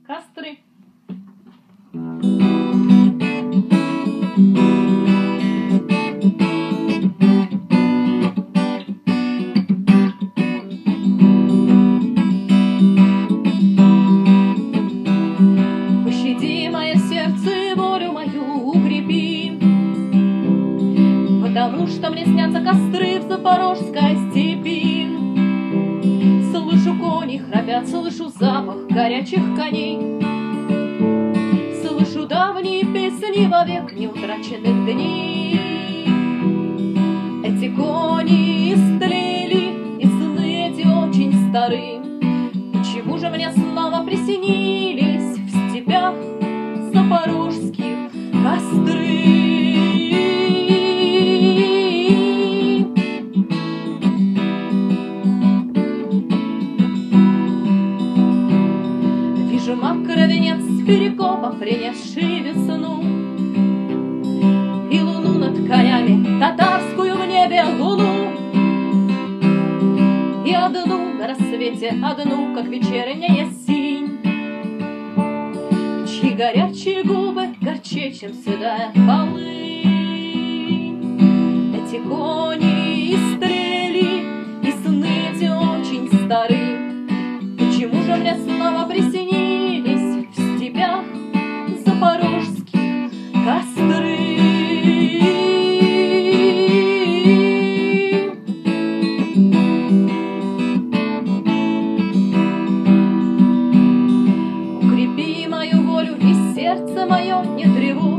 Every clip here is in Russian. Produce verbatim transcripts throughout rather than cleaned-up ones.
Костры. Пощади мое сердце, волю мою укрепи, потому что мне снятся костры в запорожской степи. Слышу, кони храпят, слышу запах горячих коней, слышу давние песни вовек неутраченных дней. Эти кони истлели, и сны эти очень стары. Почему же мне снова приснились в степях запорожских костры? Вижу мокрый венец перекопа, принесший весну, и луну над конями, татарскую в небе луну, и одну на рассвете, одну, как вечерняя синь, чьи горячие губы горче, чем седая полынь. Эти кони истрели, и сны эти очень стары. Почему же мне снова приснились в степях запорожских костры? Укрепи мою волю и сердце мое не тревожь,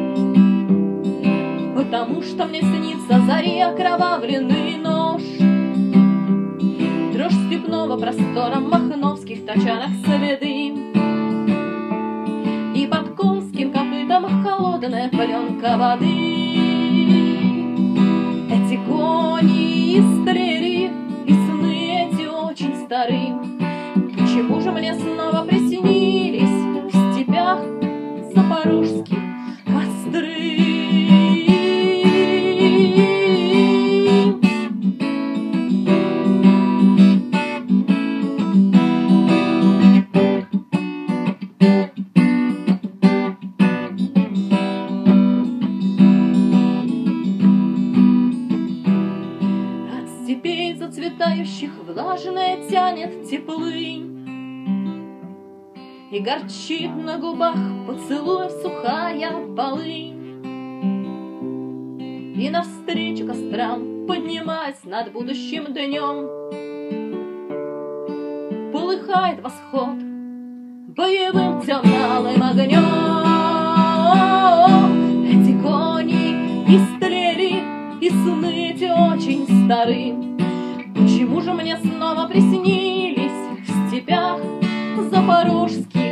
потому что мне снится зари окровавленный нож. Дрожь степного простором махновских тачанок следы, и под конским копытом холодная паленка воды. Эти кони истлели, и сны эти очень стары. Почему же мне снова приснились в степях запорожских костры? Степей зацветающих влажная тянет теплынь, и горчит на губах поцелуев сухая полынь. И навстречу кострам, поднимаясь над будущим днем, полыхает восход боевым темно-алым огнем. Эти кони истлели, и сны эти очень стары. Почему же мне снова приснились в степях запорожских